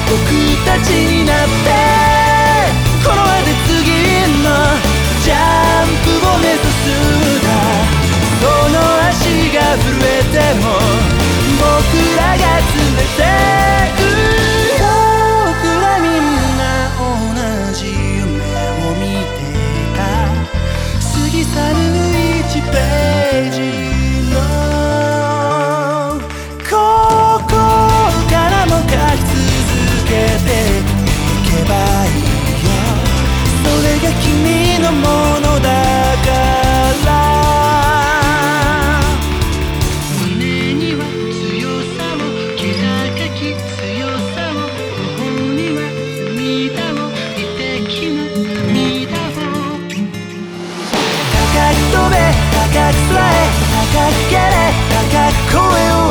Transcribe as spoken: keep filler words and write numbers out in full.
僕たちになってこの輪で次のジャンプを目指すんだ。その足が震えても僕らが連れてく。僕らみんな同じ夢を見てた。過ぎ去るいちページのここからも書き続けていけばいいよ。それが君のものだから胸には強さを気高き強さを頬には涙を美的な涙を高く飛べ高く空へ高く蹴れ高く声を